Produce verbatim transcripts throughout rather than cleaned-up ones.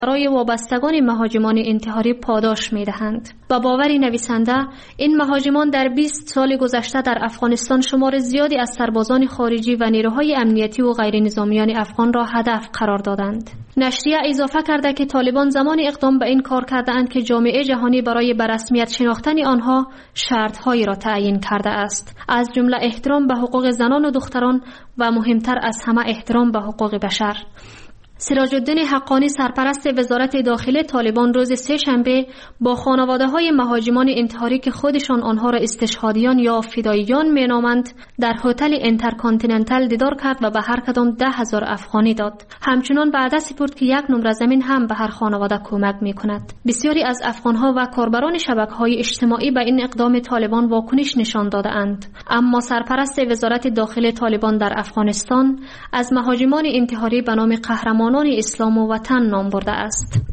برای وابستگان مهاجمان انتحاری پاداش می‌دهند. با باور نویسنده، این مهاجمان در بیست سال گذشته در افغانستان شمار زیادی از سربازان خارجی و نیروهای امنیتی و غیر نظامیان افغان را هدف قرار دادند. نشریه اضافه کرده که طالبان زمان اقدام به این کار کردند که جامعه جهانی برای به رسمیت شناختن آنها شرط‌هایی را تعیین کرده است، از جمله احترام به حقوق زنان و دختران و مهمتر از همه احترام به حقوق بشر. سراج الدین حقانی سرپرست وزارت داخله طالبان روز سه شنبه با خانواده‌های مهاجمان انتحاری که خودشان آنها را استشهادیان یا فداییان مینامند در هتل اینترکانتیننتال دیدار کرد و به هر کدام ده هزار افغانی داد. همچنان وعده سپرد که یک نمره زمین هم به هر خانواده کمک می‌کند. بسیاری از افغان‌ها و کاربران شبکه‌های اجتماعی به این اقدام طالبان واکنش نشان داده‌اند، اما سرپرست وزارت داخله طالبان در افغانستان از مهاجمان انتحاری به نام قهرمان اسلام و وطن نام برده است.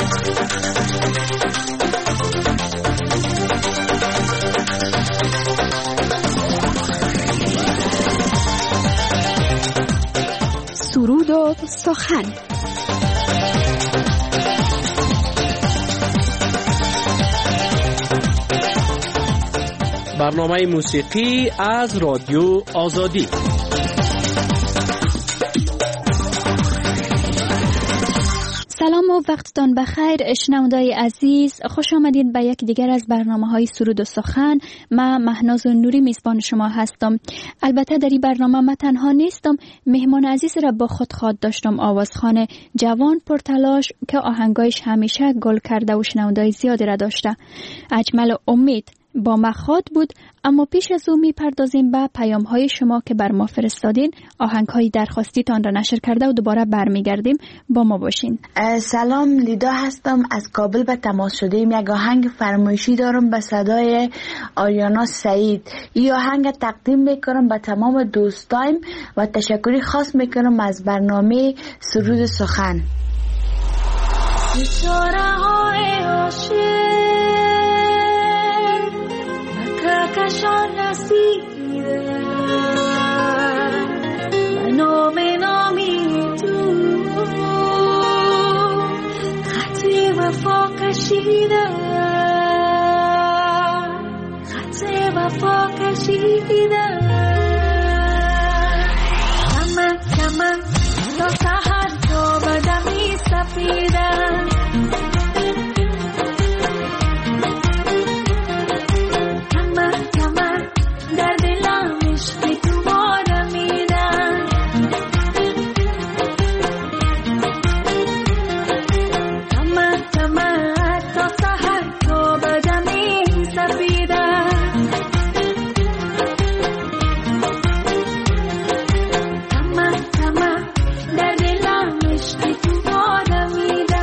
سرود و سخن. برنامه موسیقی از رادیو آزادی. سلام و وقتتان بخیر شنوندگان عزیز، خوش آمدید به یک دیگر از برنامه‌های سرود و سخن. من مهناز نوری میزبان شما هستم. البته در این برنامه من تنها نیستم، مهمان عزیز را با خود خواد داشتم، آوازخوان جوان پرتلاش که آهنگایش همیشه گل کرده و شنوندگان زیادی را داشته. اجمل امید با مخاط بود. اما پیش از او میپردازیم به پیام های شما که بر ما فرستادین. آهنگ های درخواستیتان را نشر کرده و دوباره برمیگردیم. با ما باشین. سلام، لیدا هستم از کابل به تماس شدیم. یک آهنگ فرمایشی دارم به صدای آریانا سعید. این آهنگ تقدیم میکنم به تمام دوستایم و تشکری خاص میکنم از برنامه سرود سخن. کشان رسیده و نام نامی تو خط وفا کشیده، خط وفا کشیده. کمن کمن تا سحر تا بدمی سفیده، در دلم عشق تو بارمیده.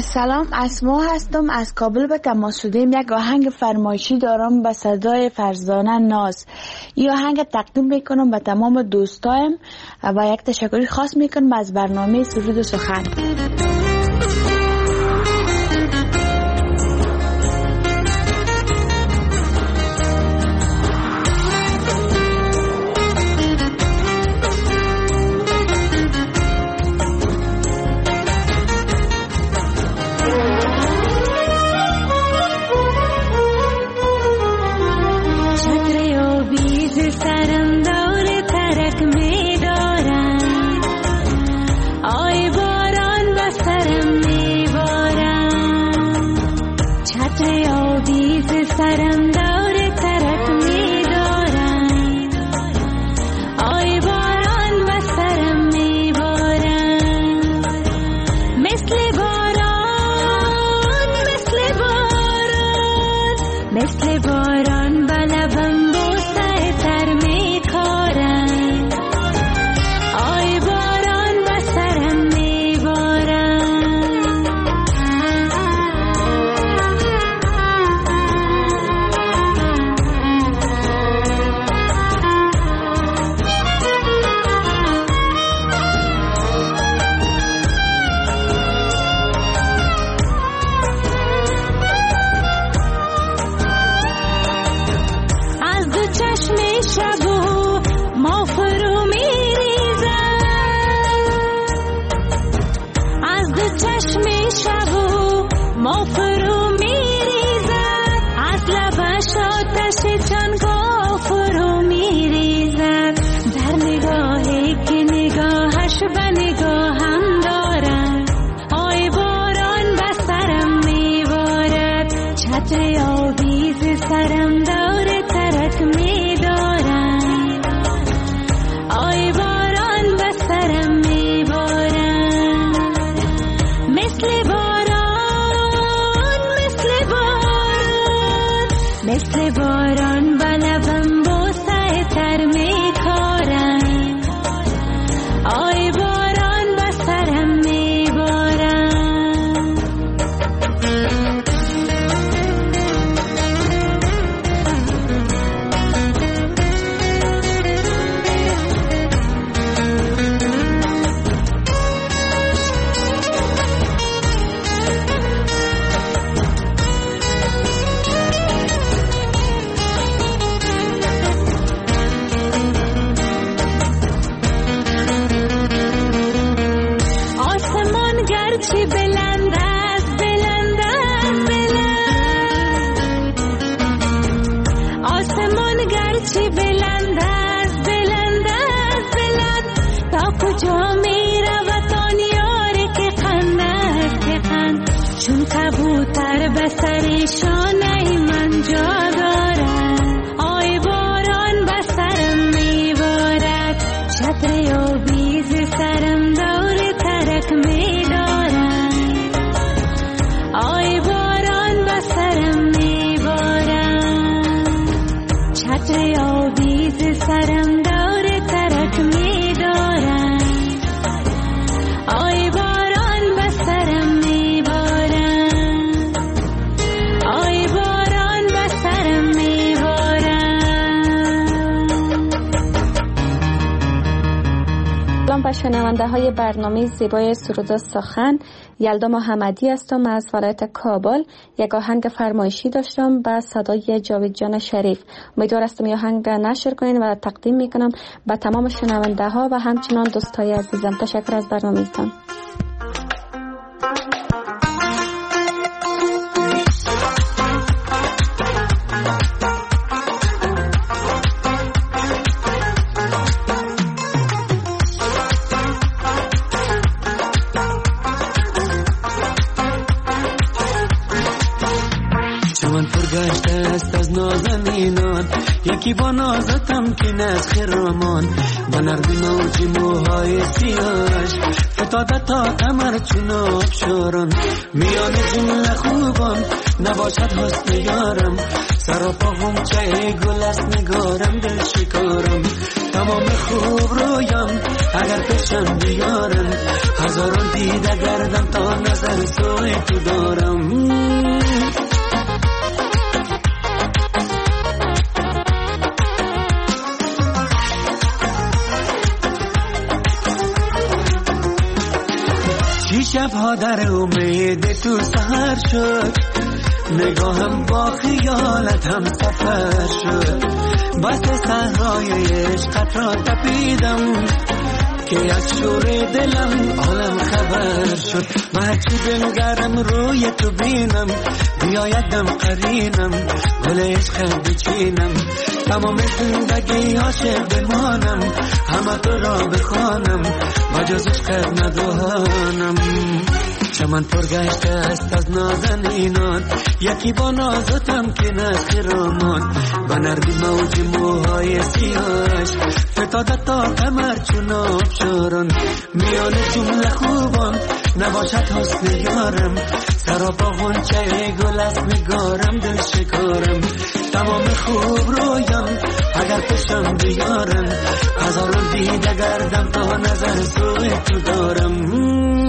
سلام، اسما هستم. از کابل به تماس شدیم. یک آهنگ فرمایشی دارم به صدای فرزانه ناز. این آهنگ تقدیم میکنم به تمام دوستایم و یک تشکری خاص میکنم از برنامه سرود و سخن. شنونده های برنامه زیبای سرود و سخن، یلدا محمدی هستم از ولایت کابل. یک آهنگ فرمایشی داشتم با صدای جاوید جان شریف. امیدوار هستم این آهنگ نشر کنین و تقدیم میکنم به تمام شنونده ها و همچنان دوستای عزیزم. تشکر از برنامه‌تان. یکی با نازتم که نز خرامان با نرمی موجی موهای سیاش فتاده تا کمر چون آبشاران میان جمله خوبان نباشد حسن یارم سراپا غنچه گل است نگارم دل شکارم تمام خوب رویان اگر پیشم بیارن هزاران دیده گردم تا نظر سوی تو دارم چی شبها در امید تو سهر شد نگاهم با خیالت هم سفر شد بس صحرای عشقت را تپیدم که از شور دلم عالم خبر شد و هرچی بنگرم روی تو بینم بیایدم قرینم گل عشق بچینم تمام زندگی عاشق بمانم همه تو را بخوانم و جز عشق ندانم چمن پرگشته است از نازنینان یکی با نازتم که نخرامان و نرمی موج موهای سیاهش فتاده تا کمر چون آبشاران میان جمله خوبان نباشد حسن یارم سراپا غنچه گل است نگارم دل شکارم تمام خوب رویان اگر پیشم بیارن هزاران دیده گردم تا نظر سوی تو دارم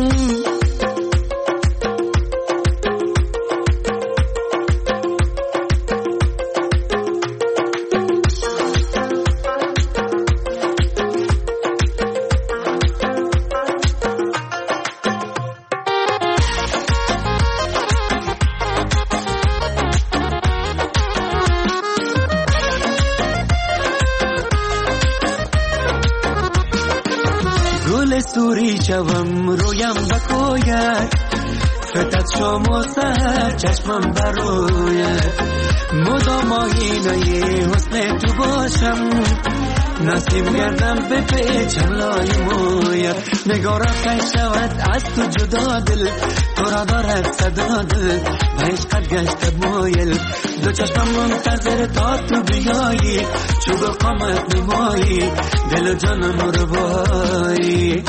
سوری شوم رویم بکوید فتد شام و سهر چشمم بروید مدام آینه حسن تو باشم نسیم گردم به پیچم لای موید نگارم کش شود از تو جدا دل تو را دارد صدا دل و عشقت گشت مایل دو چشمم منتظر تا تو بیایی چوب قامت نمایی دل و جانم رو بایی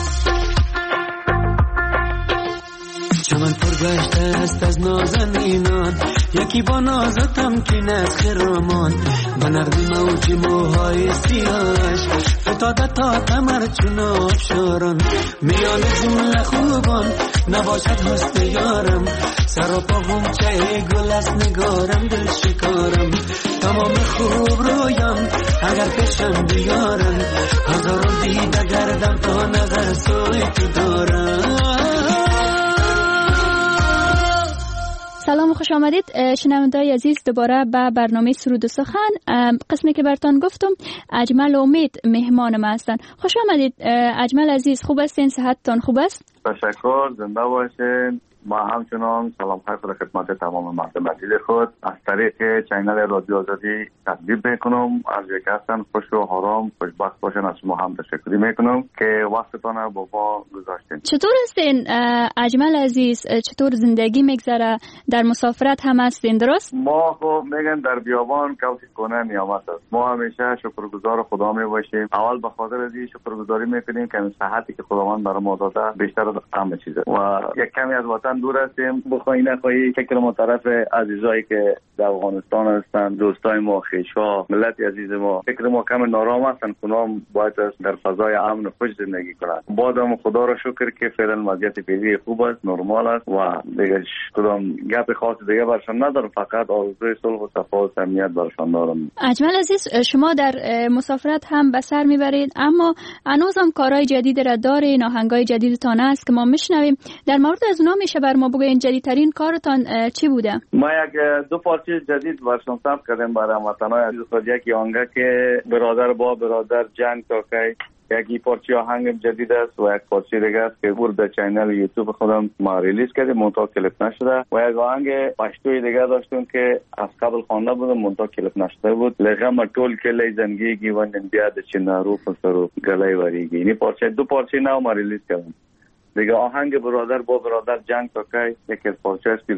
چمن پرگشته است از نازنینان یکی با نازتم که نخرامان و نرمی موج موهای سیاهش فتاده تا کمر چون آبشاران میان جمله خوبان نباشد حسن یارم سراپا غنچه گل است نگارم دل شکارم تمام خوب رویان اگر پیشم بیارن هزاران دیده گردم تا نظر سوی تو دارم سلام و خوش آمدید شنونده‌های عزیز دوباره به برنامه سرود و سخن. قسمی که براتون گفتم اجمل امید مهمان ما هستن. خوش آمدید اجمل عزیز، خوب هستین؟ صحتتون خوب است؟ تشکر، زنده باشین. ما همچنان سلام خیر خود خدمت تمام مردم عزیز خود از طریق چینل رادیو آزادی تقدیم میکنم. از یک هستن خوش و آرام خوشبخت باشین. از شما هم تشکر میکنم که وقتتان با ما گذاشتین. چطور هستین اجمل عزیز؟ چطور زندگی میگذره؟ در مسافرت هم هستین درست؟ ما خب میگن در بیابان کوشش کنه نیامت است. ما همیشه شکرگزار خدا می باشیم. اول به خاطر از این شکرگزاری میکنیم که صحتی که خداوند برای ما داده بیشتر از همه چیزه و یک کمی از وطن دور هستیم. بخوای نخواهی فکر ما طرف عزیزایی که در افغانستان هستن، دوستای ما، خویشا، ملت عزیز ما، فکر ما کم نارام هستن. کنام باید در فضای امن و خوش زندگی کنند. بادم خدا را شکر که فعلا وضعیت فعلی خوب است، نرمال است و دیگه کدام گپ خاص دیگه برشان ندارم. فقط آرزوی صلح و صفا و امنیت برشان دارم. اجمل عزیز، شما در مسافرت هم به سر میبرید اما هنوزم کارهای جدید را دارین، آهنگای جدیدتان است که ما میشنویم. در مورد از اونها میشه بر ما بگوین جدیدترین کارتان چی بوده؟ ما یک دو پارچه جدید برشان ثبت کردیم برای وطنای عزیز خود. یکی آهنگ که برادر با برادر جنگ تا کی، یکی پارچه آهنگ جدید است و یک پارچه دیگه است که بود در چینل یوتیوب خودم ما ریلیز کردیم، منتها کلیپ نشده. و یک آهنگ پشتوی دیگه داشتیم که از قبل خوانده بودم منتها کلیپ نشده بود. لغم ټول کلی زنگیگی و نن بیا د چنارو پسرو گلای وریگی. این پارچه دو پارچه نو ما ریلیز کردیم. دیگه آهنگ برادر با برادر جنگ تا کی یک پارچه است که زیاد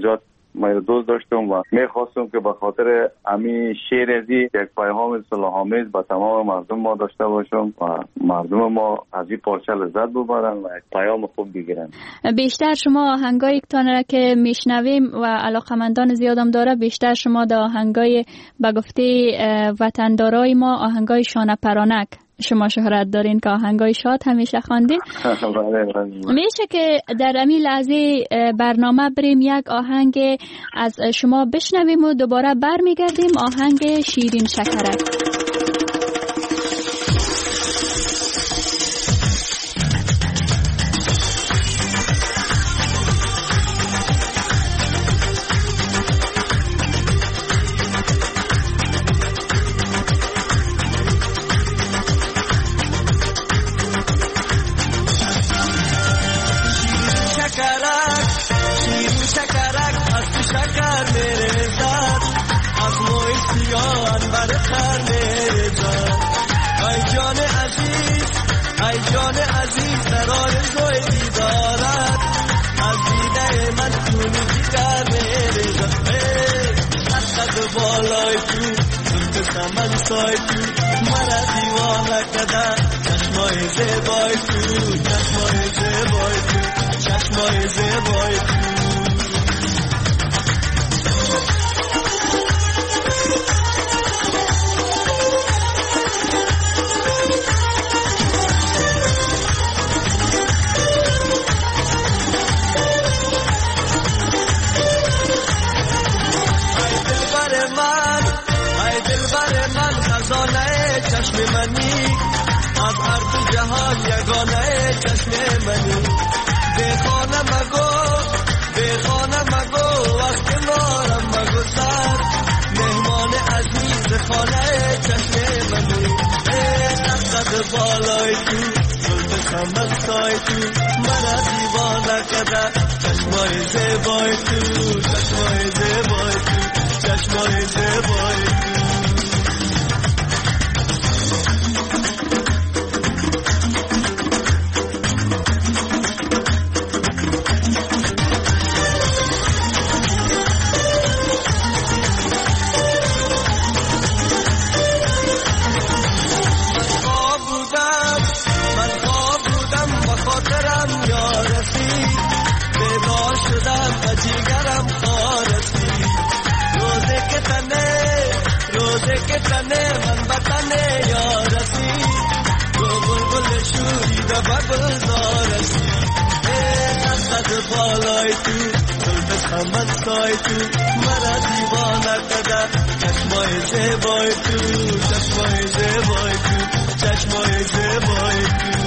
من دوست داشتم و میخواستم که به خاطر امی شعر ازی یک پیام اصلاح آمیز به تمام مردم ما داشته باشم و مردم ما از این پارچه لذت ببرن و یک پیام خوب بگیرن. بیشتر شما آهنگای تان که میشنویم و علاقمندان زیادم داره، بیشتر شما در آهنگای به گفته وطندارای ما آهنگای شانه پرانک شما شهرت دارین که آهنگای شاد همیشه خواندین. میشه که در امی لحظه برنامه بریم یک آهنگ از شما بشنویم و دوباره برمیگردیم. آهنگ شیرین شکرک. من سای تو مرا دیوانه کده چشمای زیبای تو چشمای زیبای تو چشمای زیبای تو چشم منی از هر دو جهان یگانه چشم منی به خانه مگو به خانه مگو وقت مارم مگو سر مهمان عزیز خانه چشم منی ای نقد بالای تو گل سمستای تو مرا دیوانه کده چشمای زیبای تو چشمای زیبای تو چشمای زیبای تو بالای تو زلف سمنسای تو مرا دیوانه کده چشمای زیبای تو چشمای زیبای تو چشمای زیبای تو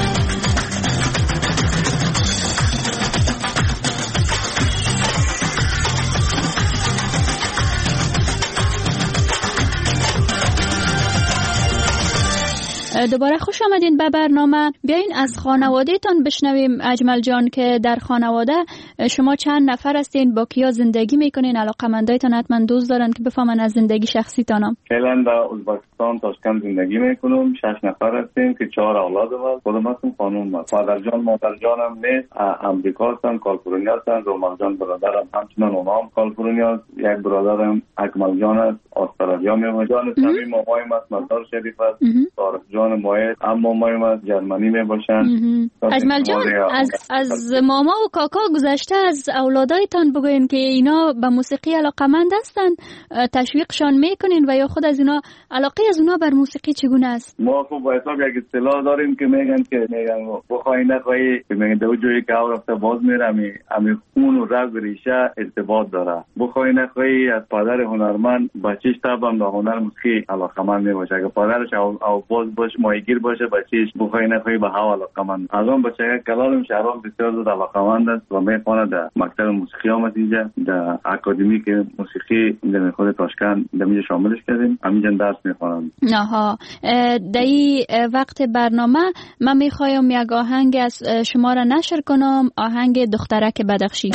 دوباره خوش آمدین به برنامه. بیاین از خانواده تان بشنویم اجمل جان که در خانواده شما چند نفر هستین، با کیا زندگی میکنین؟ علاقمندایتان حتما دوست دارن که بفهمن از زندگی شخصی تانم. فعلا در ازبکستان تاشکند زندگی میکنم. شش نفر هستیم که چهار اولاد هست. خودم هستم خانوم هست. مادر جان مادر جانم نیست، امریکا هستن، کالیفرنیا هستن. رومان جان برادرم همچنان اونا هم کالیفرنیا. یک برادرم اکمل جان است، استرالیا میمونه. جان صمیم مامایم است، مزار شریف است. طارق جان مایه هم مامایم است، جرمنی میباشن. اجمل جان از از ماما و کاکا گذشته از اولادایتان بگوین که اینا به موسیقی علاقمند هستن، تشویقشان میکنین و یا خود از اینا علاقه از اونا بر موسیقی چگونه است؟ ما خب با حساب یک اصطلاح داریم که میگن که میگن بخوای نخوای که میگن دو جایی که او رفته باز میره، امی خون و رگ ریشه ارتباط داره. بخوای نخوای از پدر هنرمند بچه‌ش طبعا به هنر موسیقی علاقمند میباشه. اگه پدرش او, او باز باش ماهیگیر باشه، بچه‌ش بخوای نخوای به هوا علاقمند. از اون بچه کلالم شهرام بسیار زیاد علاقمند است و میخونه در مکتب موسیقی آمد اینجا، در اکادمی که موسیقی در خود تاشکند در اینجا شاملش کردیم، همینجا درس میخونم. آها، در این وقت برنامه من میخوایم یک آهنگ از شما را نشر کنم، آهنگ دخترک بدخشی.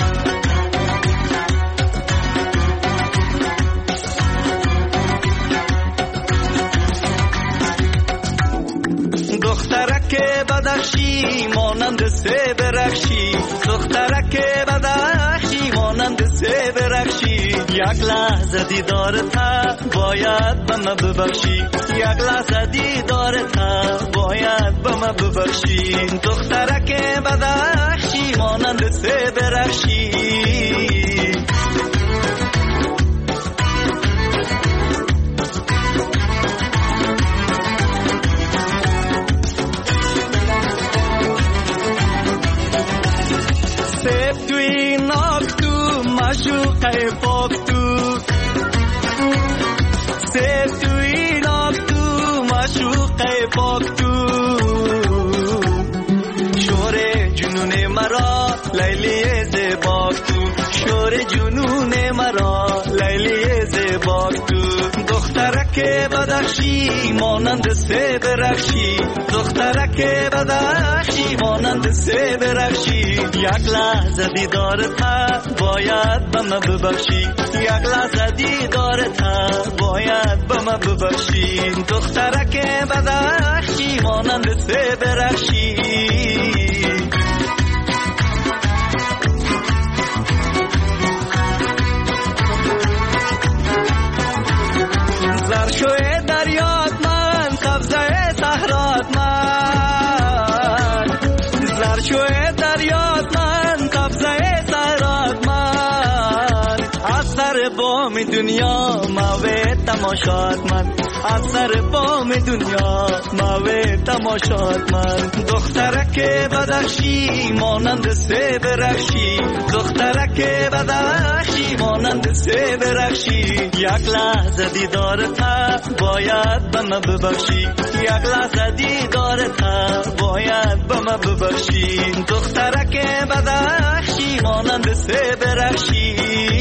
دخترک بدخشی مانند سه برخشی، دخترک بدخشی مانند سه برخشی، یک لحظه دیدارت باید به من ببخشی، یک لحظه دیدارت باید به من ببخشی. دخترک بدخشی مانند سه برخشی، سیب توی ناک تو مشوقه پاک تو، سیب توی ناک تو مشوقه پاک تو. شور جنون مرا لیلی زیباک تو، شور جنون مرا لیلی زیباک تو. دخترک بدخشی مانند سه برخشی، دخترک بدخشی مانند سه برخشی. یک لحظه دیدارت باید به من ببخشی، یک لحظه دیدارت باید به من ببخشی. دخترک بدخشی مانند سه برخشی. زرشوی دریات من، سبزه صحرات من، زرشوی دریات من، سبزه صحرات من. از سر بام دنیا موه تماشات من، از سر بام دنیا موه تماشات من. دخترک بدخشی مانند سه برخشی، دخترک بدخشی مانند سه برخشی. یک لحظه دیدارت باید به من ببخشی، یک لحظه دیدارت باید به من ببخشی. دخترک بدخشی مانند سه برخشی.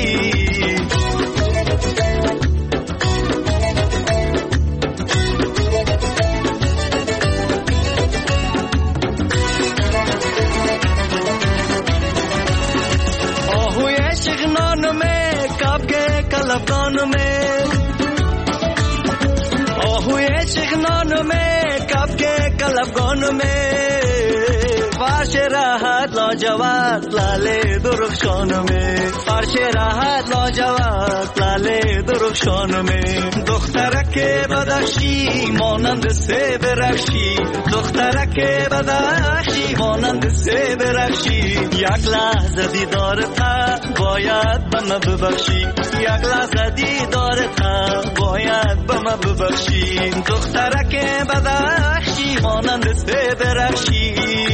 شغنانو میں کب کے کلبانو میں، آہوئے شغنانو میں کب کے کلبانو میں. فرش راحت لاجواب لالے درخشانو میں، فرش راحت لاجواب لالے درخشانو میں. دخترک بدخشی مانند سه برخشی، دخترک بدخشی مانند سه برخشی. یک لحظه دیدارت باید به من ببخشی، یک لحظه دیدارت باید به من ببخشی. دخترک بدخشی مانند سه برخشی.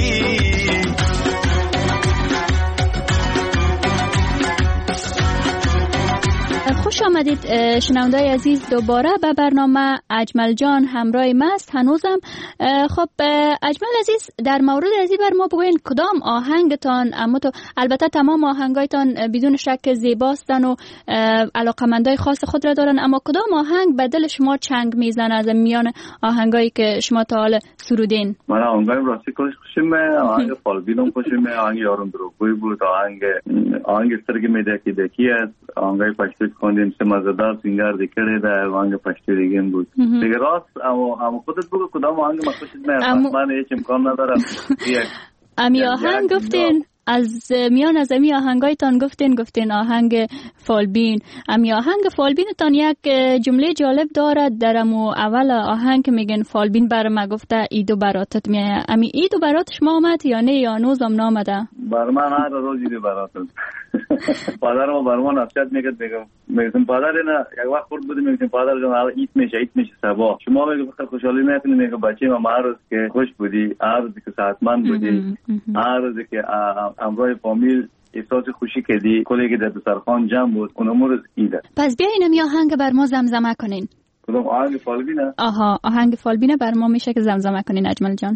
خوش آمدید شنوندای عزیز دوباره به برنامه. اجمل جان همراه ماست هنوزم. خب اجمل عزیز، در مورد ازی بر ما بگوین کدام آهنگتان، اما تو البته تمام آهنگایتان بدون شک زیباستن و علاقمندای خاص خود را دارن، اما کدام آهنگ به دل شما چنگ میزنه از میان آهنگایی که شما تا حال سرودین؟ من آهنگای راستی خوشمه، آهنگ فالبینم خوشمه، آهنگ یارم دروغگوی بود، آهنگ آهنگ سترگی میدکی دکی است، آهنگای پشتی خوندیم سه مزدار سینگار دیکره در آهنگ پشتی دیگه بود دیگه. راست اما اما خودت بگو کدام آهنگ ما خوشت میاد؟ من هیچ امکان ندارم. امی آهنگ گفتین از میان از امی آهنگایتان گفتین گفتین آهنگ فالبین. امی آهنگ فالبینتان یک جمله جالب دارد در امو اول آهنگ که میگن فالبین بر ما گفته ایدو براتت میایه. امی ایدو برات شما آمد یا نه یا نوزم نامده؟ بر من هر روز ایدو براتت. پادرم بر من نصیحت میکرد، میگم میگم پادر اینا یک وقت خورد بودیم، میگم پادر جان حالا ایت میشه ایت میشه صبح شما میگه فقط خوشحالی نکنی. میگم بچه ما هر روز که خوش بودی، هر روز که صحتمند بودی، هر روز که همراه فامیل احساس خوشی کردی، کلی که در دسترخوان جمع بود، اونم روز ایده. پس بیاین یه آهنگ بر ما زمزمه کنین. کدوم آهنگ فالبینه؟ آها آهنگ فالبینه بر ما میشه که زمزمه کنین اجمل جان.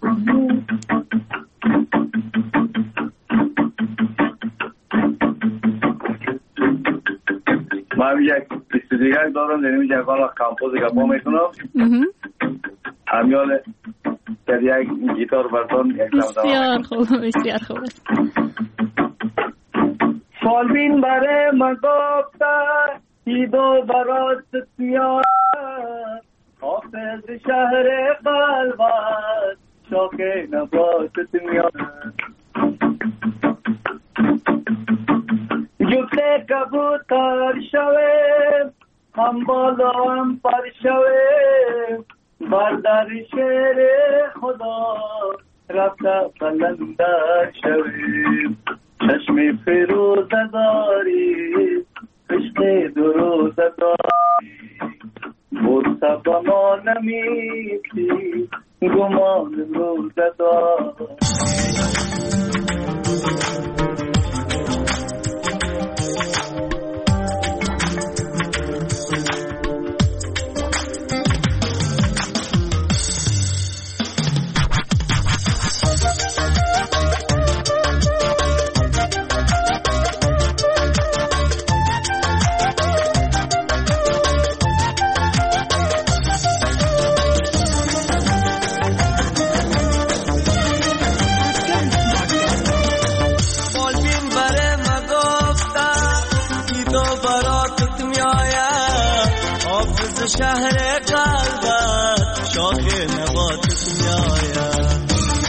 من یک استودیو دارم، در اینجا کار کامپوز گپا میکنم. امیال در یک گیتار براتون یک زمزمه. بسیار خوب بسیار خوب. فالبین برای من گفته ایدو برات میاد، حافظ شهر قلبت شاک نباتت میاد. جو مرغ کبوتر شویم هم بالا هم پر شویم بر در شعر خدا رفته بلندر شویم چشم فیروزه داری عشق دروزه داری برسه با ما نمیتی گمان روزه داری شهر قلبت شاخ نباتت میآید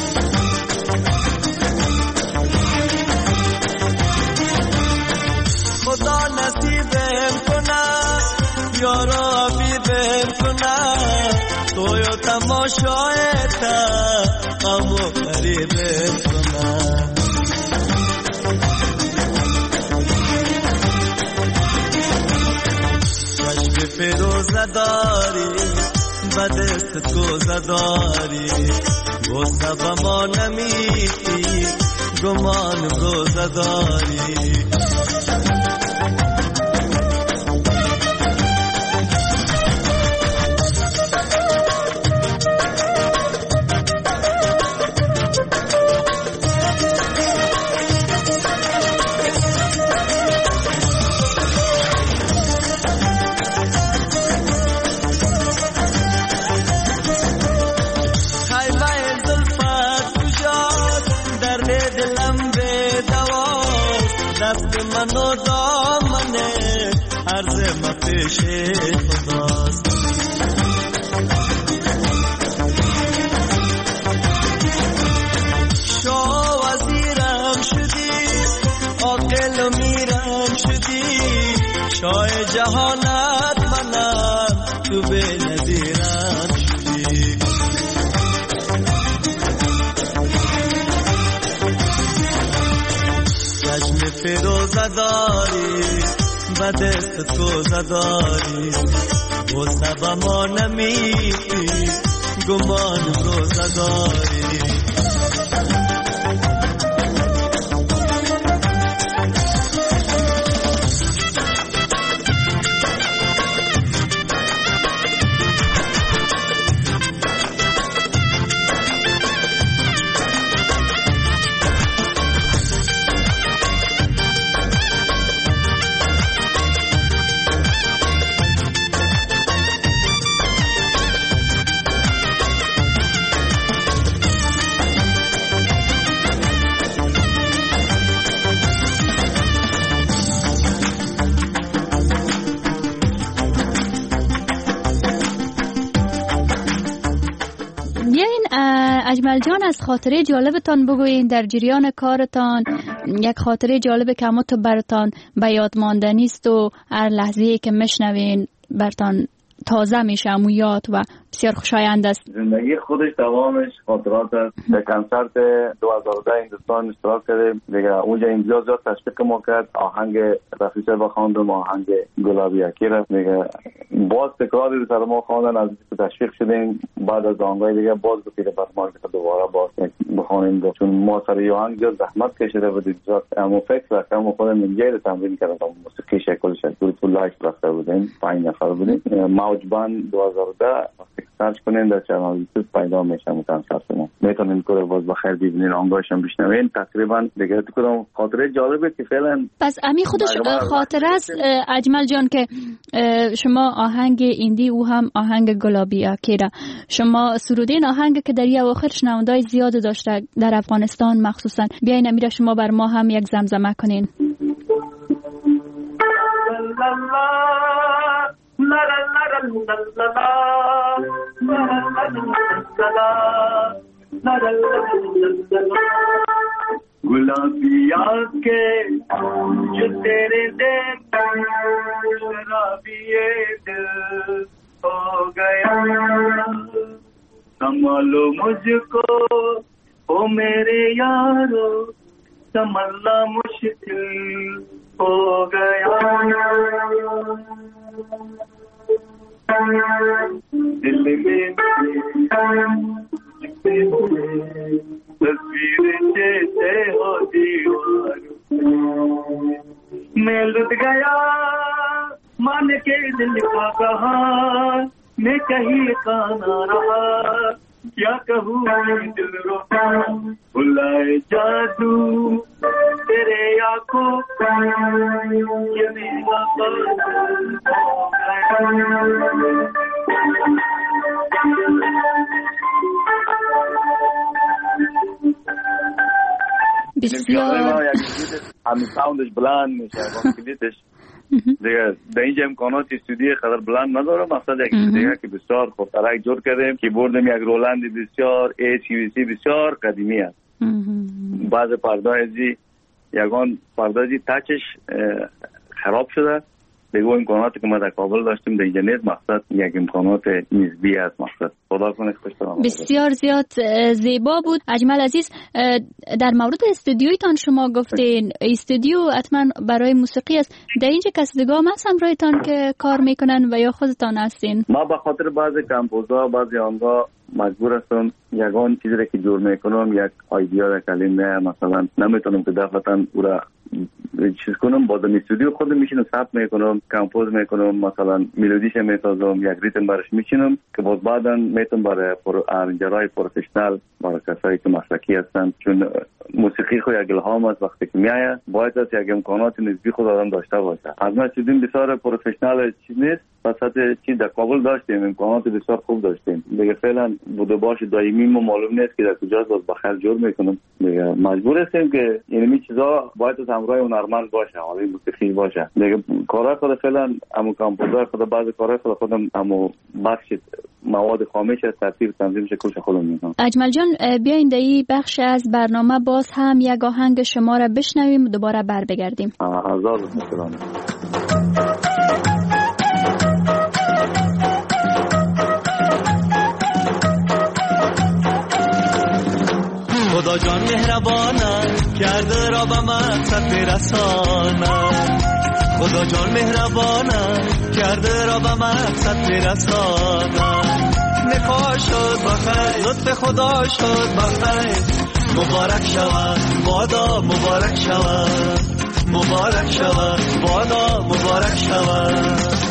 خدا نصیبم کنه یارا حبیبم کنه توی تماشایت غم و غریبم کنه فیروزه داری بدست کوزه داری غصه به ما نمیتی گمان روزه داری منو دامنه عرض ما پیش خداست شاه وزیرم شدی عاقل و میرم شدی شاه جهانت منم تو به نظیرم شدی چشم فیروزه داری بدست کوزه داری غصه به ما نمیتی گمان روزه داری اجمل جان از خاطره جالبتان بگوین در جریان کارتان یک خاطره جالب که همه تو برتان به یاد ماندنی است و هر لحظه‌ای که میشنوین برتان تازه میشه و یاد و بسیار خوشایند است. زندگی خودش دوامش خاطرات است. در کنسرت دو هزار و ده هندوستان اشتراک کردیم دیگه، اونجا امضا زیاد تشویق ما کرد، آهنگ رفیع با خواندم، آهنگ گلابی اکیر دیگه، باز تکراری رو سر ما خواندن، از تشویق شدیم. بعد از آهنگای دیگه باز بپیره بر ما که دوباره باز بخونیم، چون ما سر یه آهنگ زیاد زحمت کشیده بودیم، زیاد همون فکر کردم، خودم اینجا رو تمرین کردم، موسیقی شکل شکل تو لایف رفته بودیم، پنج نفر بودیم. موج بند دو هزار و ده سرچ کنین در چنل یوتیوب پیدا میشه کنسرت ما، میتونین کور باز بخیر ببینین، آهنگاشم بشنوین. تقریبا دیگه تو کدوم خاطره جالبه که فعلا پس امی خودش خاطره است اجمل جان که شما آهنگ ایندی او هم آهنگ گلابی اکیرا شما سرودین، آهنگ که در یه آخر شنوندای زیاد داشته در افغانستان مخصوصا، بیاین امیره شما بر ما هم یک زمزمه کنین. गुलाबी आंखें जो तेरे देख शराबी ये दिल हो गया संभालो मुझको ओ मेरे यारो संभलना मुश्किल हो गया दिल में तस्वीरें जैसे हो दीवार मैं लुट गया मान के दिल का कहा मैं कहीं का ना रहा क्या कहूँ दिल रोता बुलाए जादू तेरे आँखों का ये मेरा بسیار همین ساوندش بلند میشه وقتی کلیدش دیگه در اینجا امکانات استودیوی قدر بلند نداره مقصد یک دیگه که بسیار خوب ترک جور کردیم کیبوردم یک رولند بسیار ای سی وی سی بسیار قدیمی است بعض پردازی یگان پردازی تچش خراب شده دیگه امکاناتی که ما در کابل داشتیم در اینجا نیست مقصد یک امکانات نسبی است مقصد خدا کنه خوش دارم بسیار زیاد زیبا بود. اجمل عزیز در مورد استودیویتان شما گفتین استودیو حتما برای موسیقی است در اینجا کسی دیگه هم هست همراهتان که کار میکنن و یا خودتان هستین؟ ما به خاطر بعضی کمپوزها بعضی آنها مجبور هستم یگان چیزی را که جور میکنم یک آیدیا را کلمه مثلا نمیتونم که دفعتا او را چیز کنم با دم استودیو خودم میشینم ثبت میکنم کمپوز میکنم مثلا ملودیش میسازم یک ریتم برش میچینم که باز بعدا میتونم برای ارنجرهای پروفشنال برای کسایی که مسلکی هستن چون موسیقی خود یک الهام است وقتی که میآید باید از یک امکانات نسبی خود آدم داشته باشه از ما چیزیم بسیار پروفشنال چیز نیست پس حتی چی در کابل داشتیم امکانات بسیار خوب داشتیم دیگه فعلا بوده باشه دائمی ما معلوم نیست که در کجاست باز بخیر جور میکنم دیگه مجبور هستیم که اینمی چیزا باید از همراه هنرمند باشه حالا موسیقی باشه دیگه کارا خود فعلا همون کامپوزر خود بعض کارا خود خودم همون بخش مواد خامش از ترتیب تنظیم شکلش خودم میکنم. اجمل جان بیاین در این بخش از برنامه باز هم یک آهنگ شما را بشنویم دوباره بر بگردیم. هزار متشکرم. خدا جان مهربانه کرده را به مقصد برسانه خدا جان مهربانه کرده را به مقصد برسانه نکاح شد بخیر لطف خدا شد بخیر مبارک شود بادا مبارک شود مبارک شود بادا مبارک شود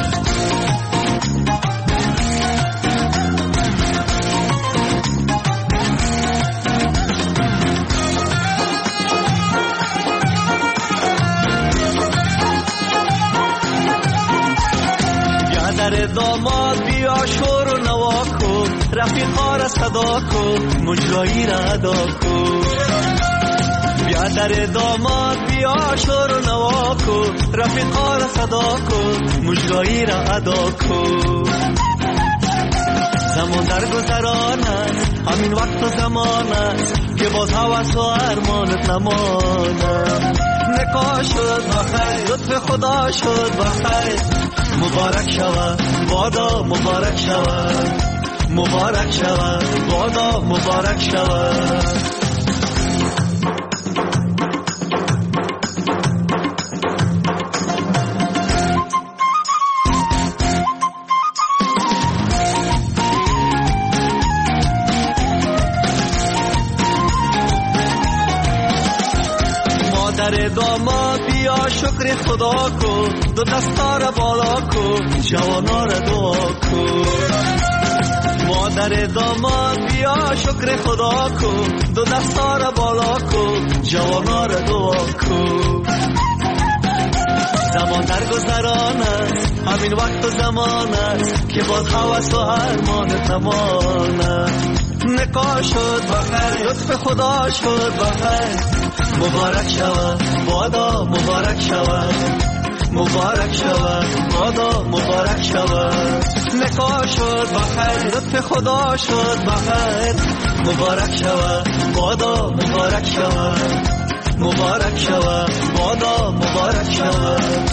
در داماد بیا شور و نوا کن رفیقا را صدا کن مجرایی را ادا کن بیا در داماد بیا شور و نوا کن رفیقا را صدا کن مجرایی را ادا کن زمان در گذران است همین وقت و زمان است که باز هوس و ارمانت نماند نکاح شد بخیر لطف خدا شد بخیر مبارک شود بادا مبارک شود مبارک شود بادا مبارک شود مادر داماد بیا شکر خدا کن دو دستا را بالا کن جوانا را دعا کن مادر داماد بیا شکر خدا کن دو دستا را بالا کن جوانا را دعا کن زمان در گذران است همین وقت و زمان است که باز هوس و ارمانت نماند نکاح شد بخیر لطف خدا شد بخیر مبارک شود بادا مبارک شود مبارک شود بادا مبارک شود نکاح شد بخیر لطف خدا شد بخیر مبارک شوه بادا مبارک شوه مبارک شوه بادا مبارک شوه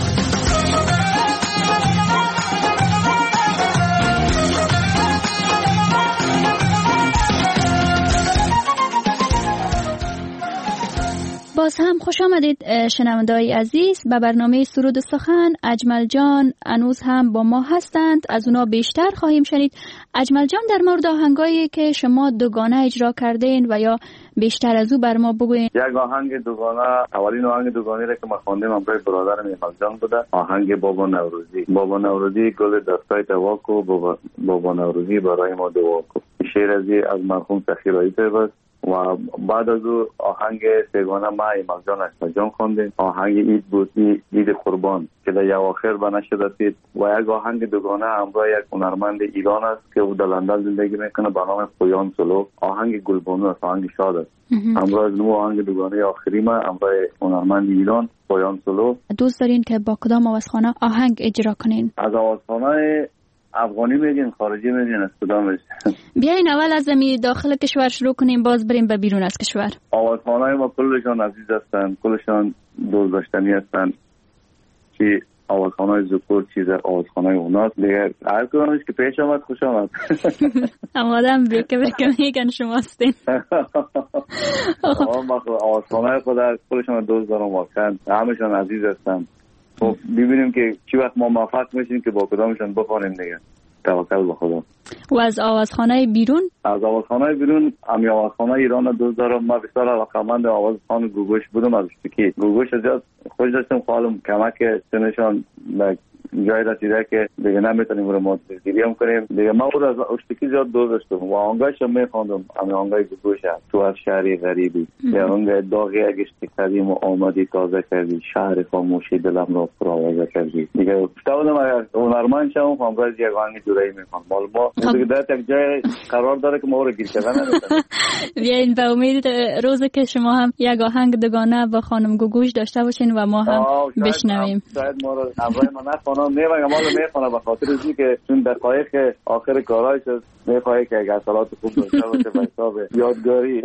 باز هم خوش آمدید شنونده‌های عزیز به برنامه سرود و سخن. اجمل جان هنوز هم با ما هستند، از اونا بیشتر خواهیم شنید. اجمل جان در مورد آهنگایی که شما دوگانه اجرا کردین و یا بیشتر از او بر ما بگوین. یک آهنگ دوگانه، اولین آهنگ دوگانه را که ما خواندیم همراه برادرم اجمل جان بوده، آهنگ بابا نوروزی. بابا نوروزی گل دستای تواکو، بابا, بابا نوروزی برای ما دعا کو. شعر از مرحوم سخی رایی بود و بعد از او آهنگ سگانه ما اجمل جان اجمل جان خواندیم. آهنگ اید بود، اید قربان که در اواخر به نشر رسید و یک آهنگ دوگانه همراه یک هنرمند ایران است که او در لندن زندگی میکنه به نام پویان سولو. آهنگ گلبانو است، آهنگ شاد است. همراه از نو آهنگ دوگانه آخری ما همراه هنرمند ایران پویان سولو. دوست دارین که با کدام آوازخانه آهنگ اجرا کنین؟ از آوازخانه افغانی میگین، خارجی میگین، از کدامش؟ بیاین اول از می داخل کشور شروع کنیم باز بریم به بیرون از کشور. آوازخانه ما کلشان عزیز هستند، کلشان دوست داشتنی هستند. چی آوازخانه زکور چیز آوازخانه اوناست دیگه، هر کدامش که پیش آمد خوش آمد. آمادم بریکه بریکه میگن شما هستین. آوازخانه خود کلشان دوست دارم، واقعا همشان عزیز هستند. خب ببینیم که چی وقت ما موفق میشیم که با کدامشون بخوانیم دیگه. توکل به خدا. و از آوازخانه بیرون؟ از آوازخانه بیرون امی آوازخانه ایران دوست دارم. ما بسیار علاقه‌مند آوازخانه گوگوش بودم. از اشتکی گوگوش زیاد خوش داشتم، خالم کمک سنشان جای رسیده که دیگه نمیتونیم رو ما گیری هم کنیم دیگه. ما بود از اشتکی زیاد دوست داشتم و آنگاهش هم میخواندم. امی آنگاه گوگوش تو از شهری غریبی یا آنگاه داغی اگشتی کردیم و آمدی تازه کردی، شهر خاموشی دلم را پرآوازه کردی دیگه. گفتم اگر هنرمند شم آنگاه یک آهنگ جورایی میخوام. مال ما دیگه در یک جای قرار داره که ما رو گیر کردن نمیتونیم. بیاین به امید روزی که شما هم یک آهنگ دوگانه با خانم گوگوش داشته باشین و ما هم بشنویم. شاید ما رو همراه ما نخوانم نمیگم، ما رو میخوانم به خاطر اینکه که چون دقایق آخر کارایش میخواه که اگر اصالات خوب داشته باشه به حساب یادگاری.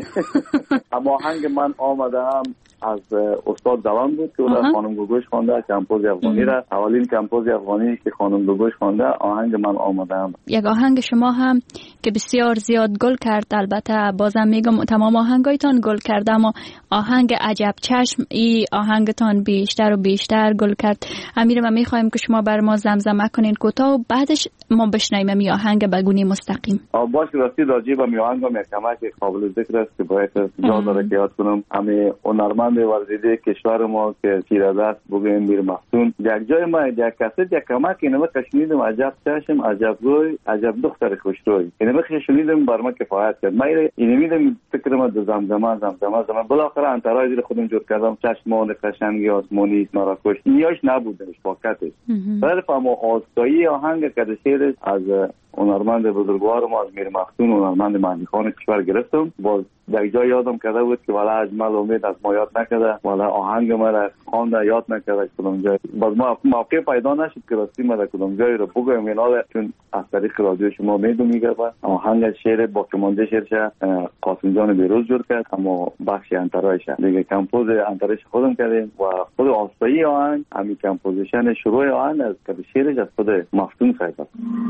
اما آهنگ من آمدم از استاد دوام بود که او خانم گوگوش خوانده، کمپوز افغانی را. اولین کمپوز افغانی که خانم گوگوش خوانده آهنگ من آمدم. یک آهنگ شما هم که بسیار زیاد گل کرد، البته بازم میگم تمام آهنگایتان گل کرد، اما آهنگ عجب چشم ای آهنگتان بیشتر و بیشتر گل کرد. امیر ما میخوایم که شما بر ما زمزمه کنین کوتاه و بعدش ما بشنویم می آهنگ بگونی مستقیم. باش راستی راجع به می آهنگ می کمک قابل ذکر است که باید جا داره که یاد کنم. همه هنرمند ورزیده کشور ما که تیرادست بگویم میر مختون یک جای ما یک کسی یک کمک اینو کشنیدم عجب چشم عجب روی عجب دختر خوشروی اینو کشنیدم بر ما کفایت کرد. من اینو میدم فکر ما دو زمزمه زمزمه زمان بالاخره انترای دل خودم جور کردم. چشمان قشنگی آسمانی مراکش نیاش نبودش واقعتش. ولی فهم آسایی آهنگ کدشیر از هنرمند بزرگوار ما از میر مختون هنرمند مهدی خان کشور گرفتم. باز در جای یادم کرده بود که والا اجمل امید از ما یاد نکرده، والا آهنگ ما را خوانده یاد نکرده کدام جای. باز ما موقع پیدا نشد که راستی ما در کدام جای رو بگویم اینا، چون از طریق رادیو شما میدونم میگه آهنگ شعر با کمانجه شعرش قاسم جان بیروز جور کرد، اما بخش انترایش دیگه کمپوز انترایش خودم کردیم و خود آستایی آهنگ همین کمپوزیشن شروع آهنگ از که شعرش از خود مفتون خیلی.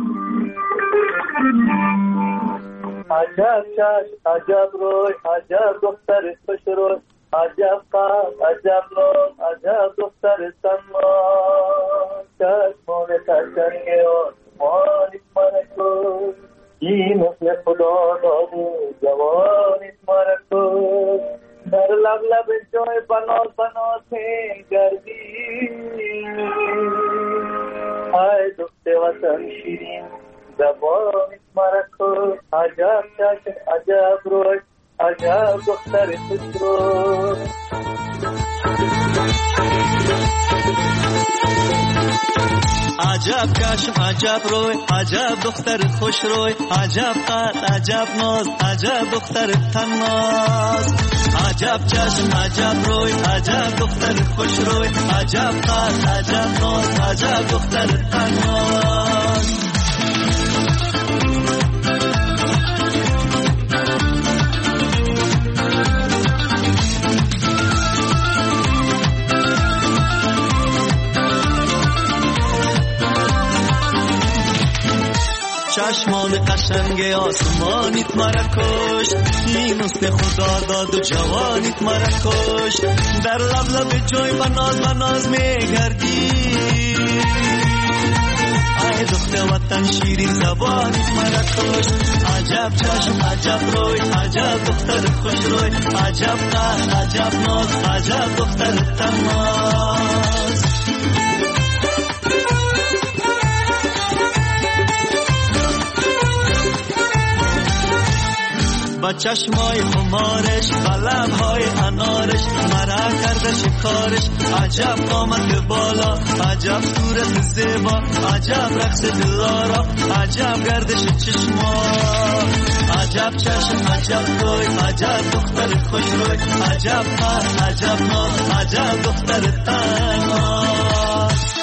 عجب چشم عجب روی عجب دختر خوش روی عجب قلب عجب لون عجب دختر سنمان چشمان قشنگ آسمانی مرکو این مثل خدا دادو جوانی مرکو در لب لب جای بناز بناز می گردی ای دخت وطن شیرین زبانی مرکو عجب چشم عجب روی عجب دختر خوش روی عجب چشم عجب روی عجب دختر خوش روی عجب قد عجب ناز عجب دختر تناز عجب چشم عجب روی عجب دختر خوش روی عجب قد عجب ناز عجب دختر تناز چشمان قشنگ آسمانیت مرا کشت، این حسن خدا داد و جوانیت مرا کشت. در لب لب جوی و ناز و ناز میگردی، ای دختر وطن شیرین زبانیت مرا کشت. عجب چشم عجب روی، عجب دختر خوش روی، عجب قهر عجب ناز، عجب دختر تناز. با چشمای خمارش، با لبهای انارش، مرا کرده شکارش. عجب قامت بالا، عجب صورت زیبا، عجب رقص دلارا، عجب گردش چشما. عجب چشم عجب روی، عجب دختر خوش روی، عجب قهر عجب ناز، عجب دختر تناز.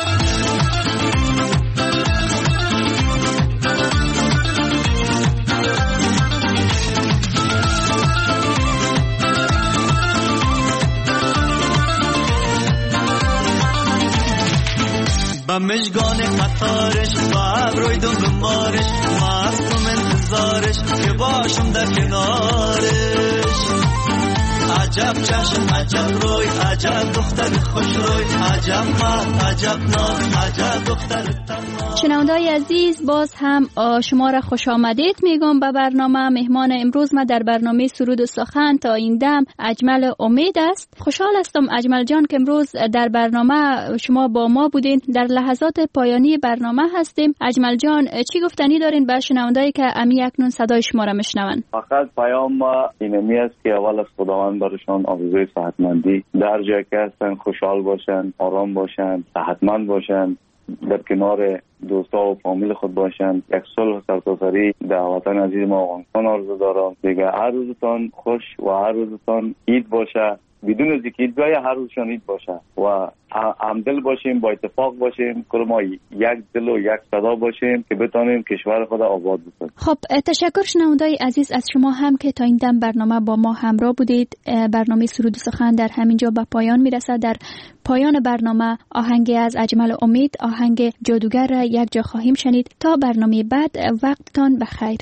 با مشگان قطارش، با ابروی دم بمارش، مستم انتظارش که باشم در کنارش. عجب چشم عجب روی، عجب دختر خوش روی، عجب قهر عجب ناز، عجب دختر تناز. شنونده‌های عزیز، باز هم شما را خوش آمدید میگم به برنامه. مهمان امروز ما در برنامه سرود و سخن تا این دم اجمل امید است. خوشحال هستم اجمل جان که امروز در برنامه شما با ما بودین. در لحظات پایانی برنامه هستیم. اجمل جان، چی گفتنی دارین به شنوندهایی که امی اکنون صدای شما را میشنون؟ فقط پیام ما اینمی است که اول از خداوند برشان آرزوی صحتمندی، در جایی که هستن خوشحال باشن، آرام باشن، صحتمند باشن، در کنار دوستا و فامیل خود باشن. یک صلح سرتاسری در وطن عزیز ما افغانستان آرزو دارم. دیگه هر روزتان خوش و هر روزتان عید باشه، بدون از اینکه عیدگاه هر روزشان عید باشه و همدل باشیم، با اتفاق باشیم، کل ما یک دل و یک صدا باشیم که بتانیم کشور خود آباد بسازیم. خب تشکر شنونده‌های عزیز از شما هم که تا این دم برنامه با ما همراه بودید. برنامه سرود و سخن در همینجا به پایان میرسد. در پایان برنامه آهنگ از اجمل امید، آهنگ جادوگر را یک جا خواهیم شنید. تا برنامه بعد، وقتتان بخیر.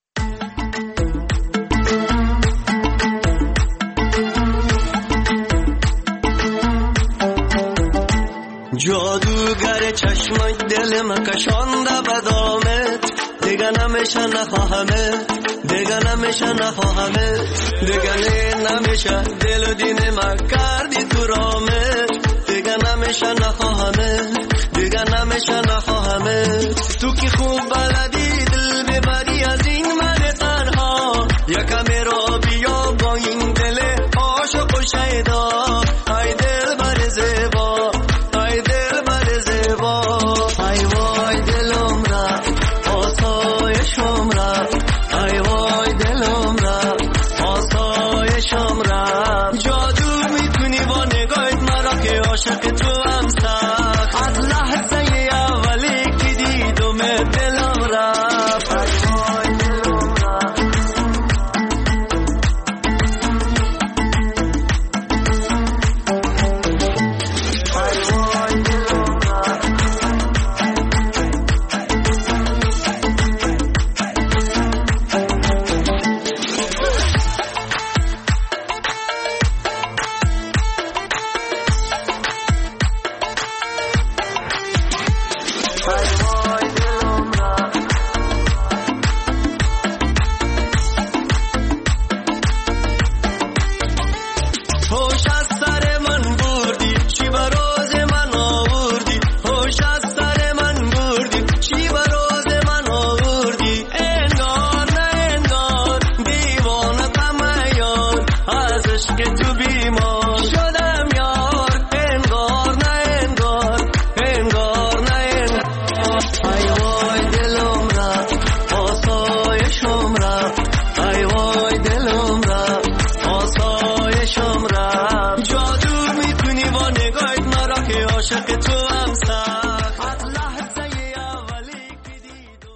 جادوگر چشمک دل ما کشانده به دامت، دیگه نمیشه نخواهمت، دیگه نمیشه نخواهمت، دیگه نمیشه دل و دین ما کردی تو رامت، دیگه نمیشه نخواهمت، دیگه نمیشه نخواهمت. تو که خوب بلدی دل ببری از این من تنها، یکمی را بیا با این دل عاشق و شیدا. ای دل بر زیبا، ای دل بر زیبا، ای وای دلم را آسایشم را، ای وای دلم را آسایشم را. جادو میکنی با نگاهت مرا که عاشق تو هم سخت. از لحظه اولی که دیدم دلم